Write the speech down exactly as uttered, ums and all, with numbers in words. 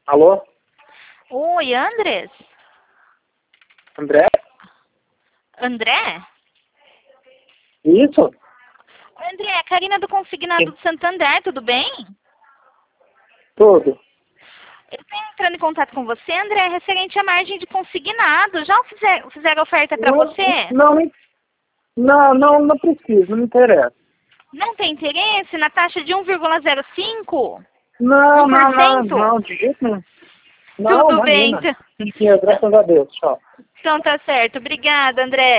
Alô? Oi, Andres? André? André? Isso? Oi, André, a Karina do Consignado Sim. do Santander, tudo bem? Tudo. Eu estou entrando em contato com você, André, referente à margem de consignado. Já fizer, fizeram oferta para Não, você? não, não, não, não precisa, não me interessa. Não tem interesse na taxa de um vírgula zero cinco? Não, não, não, um por cento? não, de jeito nenhum. Não, Tudo bem, imagina. então. Sim, graças a Deus, tchau. Então tá certo. Obrigada, André.